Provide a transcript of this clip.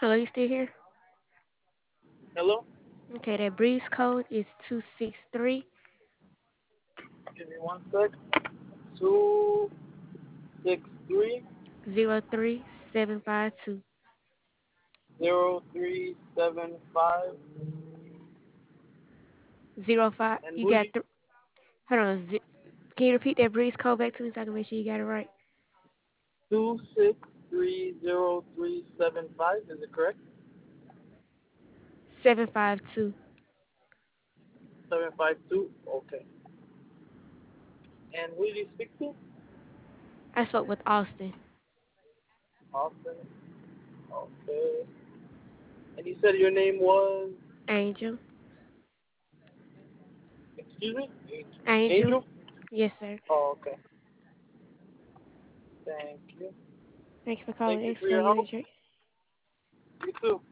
Hello, you still here? Hello? Okay, that breeze code is Give me one sec. 263 263-03-752. 0375. 05. And You who got you? hold on. Can you repeat that breeze code back to me so I can make sure you got it right? 2630375. Is it correct? 752. 752. Okay. And who do you speak to? I spoke with Austin. Austin. Okay. And you said your name was? Angel. Excuse me? Angel. Angel? Yes, sir. Oh, okay. Thank you. Thank you for Thank calling you for X-Ray your help. Unit. You too.